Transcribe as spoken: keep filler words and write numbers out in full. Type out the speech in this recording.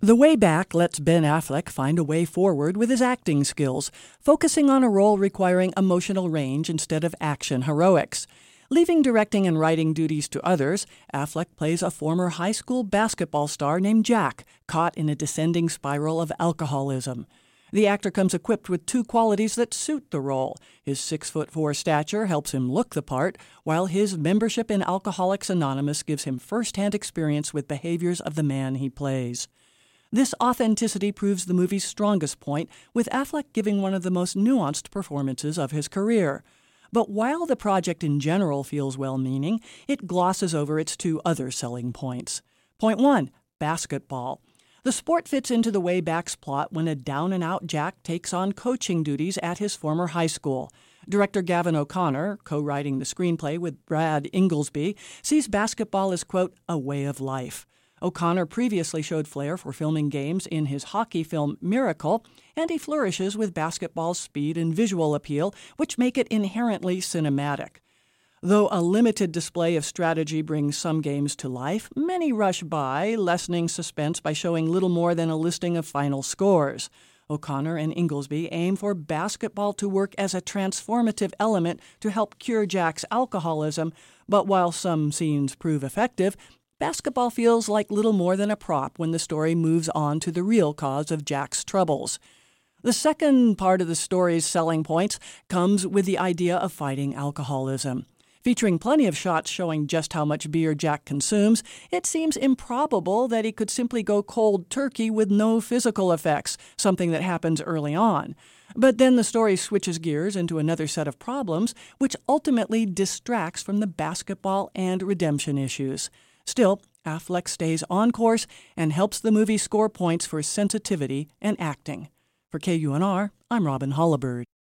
The Way Back lets Ben Affleck find a way forward with his acting skills, focusing on a role requiring emotional range instead of action heroics. Leaving directing and writing duties to others, Affleck plays a former high school basketball star named Jack, caught in a descending spiral of alcoholism. The actor comes equipped with two qualities that suit the role. His six foot four stature helps him look the part, while his membership in Alcoholics Anonymous gives him first-hand experience with behaviors of the man he plays. This authenticity proves the movie's strongest point, with Affleck giving one of the most nuanced performances of his career. But while the project in general feels well-meaning, it glosses over its two other selling points. Point one, basketball. The sport fits into the Way Back's plot when a down-and-out Jack takes on coaching duties at his former high school. Director Gavin O'Connor, co-writing the screenplay with Brad Inglesby, sees basketball as, quote, a way of life. O'Connor previously showed flair for filming games in his hockey film Miracle, and he flourishes with basketball's speed and visual appeal, which make it inherently cinematic. Though a limited display of strategy brings some games to life, many rush by, lessening suspense by showing little more than a listing of final scores. O'Connor and Inglesby aim for basketball to work as a transformative element to help cure Jack's alcoholism, but while some scenes prove effective, basketball feels like little more than a prop when the story moves on to the real cause of Jack's troubles. The second part of the story's selling points comes with the idea of fighting alcoholism. Featuring plenty of shots showing just how much beer Jack consumes, it seems improbable that he could simply go cold turkey with no physical effects, something that happens early on. But then the story switches gears into another set of problems, which ultimately distracts from the basketball and redemption issues. Still, Affleck stays on course and helps the movie score points for sensitivity and acting. For K U N R, I'm Robin Hollibird.